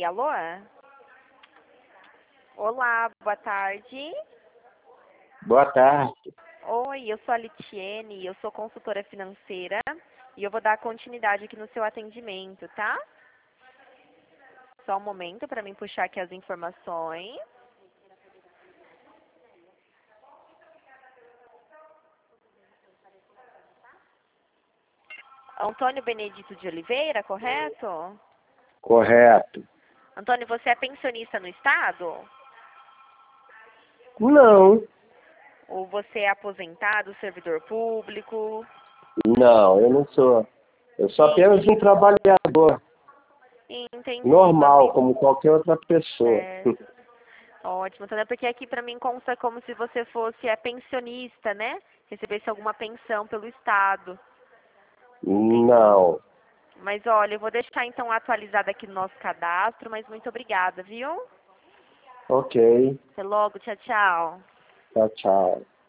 Oi, alô? Olá, boa tarde. Boa tarde. Oi, eu sou a Litiene, eu sou consultora financeira e eu vou dar continuidade aqui no seu atendimento, tá? Só um momento para mim puxar aqui as informações. Antônio Benedito de Oliveira, correto? Correto. Antônio, você é pensionista no estado? Não, Ou você é aposentado, servidor público? não, eu não sou. Eu sou apenas um trabalhador Entendi, meu normal, amigo. como qualquer outra pessoa. Certo. Ótimo, Antônio, porque aqui para mim consta como se você fosse pensionista, né? Recebesse alguma pensão pelo estado. Entendi. Não. Mas olha, eu vou deixar então atualizado aqui no nosso cadastro, mas muito obrigada, viu? Ok. Até logo, tchau, tchau. Tchau, tchau.